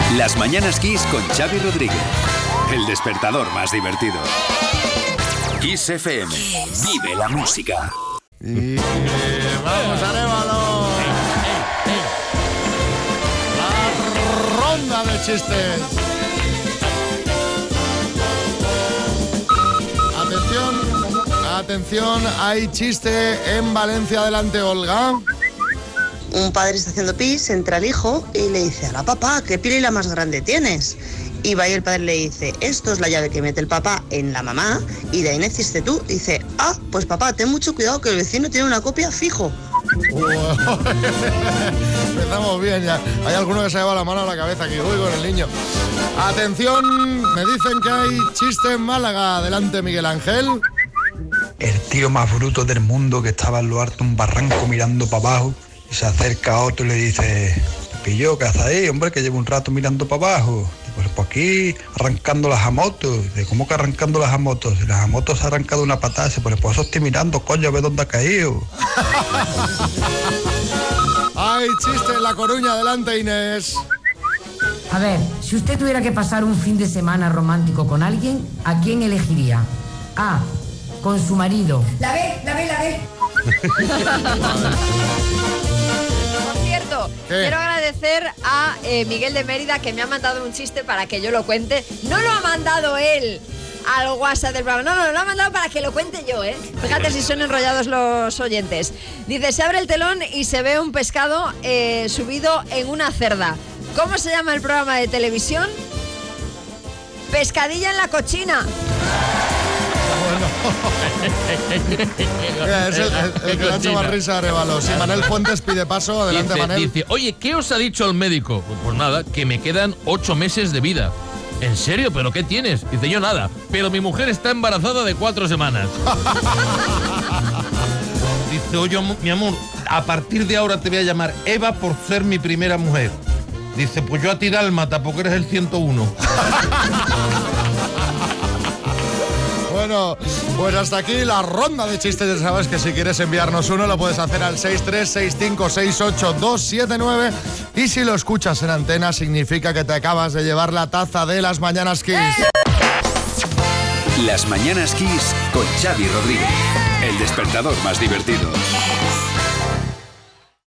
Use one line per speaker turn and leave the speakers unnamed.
Las Mañanas Kiss con Xavi Rodríguez. El despertador más divertido. Kiss FM. Vive la música.
Y vamos, Arévalo. La ronda de chistes. Atención, hay chiste en Valencia. Adelante, Olga.
Un padre está haciendo pis, entra el hijo y le dice: "Hola papá, ¿qué pilila más grande tienes?" Y va y el padre le dice: "Esto es la llave que mete el papá en la mamá y de ahí naciste tú." Y dice: "Ah, pues papá, ten mucho cuidado que el vecino tiene una copia fijo."
Empezamos bien ya. Hay alguno que se lleva la mano a la cabeza aquí. Uy, con el niño. Atención, me dicen que hay chiste en Málaga. Adelante, Miguel Ángel.
El tío más bruto del mundo que estaba en lo alto de un barranco mirando para abajo y se acerca a otro y le dice: "Pillo, ¿qué haces ahí, hombre, que llevo un rato mirando para abajo?" Pues aquí arrancando las amotos. Dice: "¿Cómo que arrancando las amotos? Si las amotos se ha arrancado una patada." Dice: "Pues eso estoy mirando, coño, a ver dónde ha caído."
Hay chiste en La Coruña. Adelante, Inés.
A ver, si usted tuviera que pasar un fin de semana romántico con alguien, ¿a quién elegiría? A, con su marido. La ve.
Por cierto, quiero agradecer a Miguel de Mérida, que me ha mandado un chiste para que yo lo cuente. No lo ha mandado él al WhatsApp del programa, no, lo ha mandado para que lo cuente yo, ¿eh? Fíjate si son enrollados los oyentes. Dice: se abre el telón y se ve un pescado subido en una cerda. ¿Cómo se llama el programa de televisión? Pescadilla en la cochina.
Mira, es el que le ha hecho más risa a Arévalo. Si Manel Fuentes pide paso, adelante, Manel.
Dice: oye, ¿qué os ha dicho el médico? Pues nada, que me quedan 8 meses de vida. ¿En serio? ¿Pero qué tienes? Dice: yo nada, pero mi mujer está embarazada de 4 semanas.
Dice: oye, mi amor, a partir de ahora te voy a llamar Eva por ser mi primera mujer. Dice: pues yo a ti Dálmata porque eres el 101.
Bueno, pues hasta aquí la ronda de chistes. Ya sabes que si quieres enviarnos uno lo puedes hacer al 636568279 y si lo escuchas en antena significa que te acabas de llevar la taza de Las Mañanas Kiss.
Las Mañanas Kiss con Xavi Rodríguez. El despertador más divertido.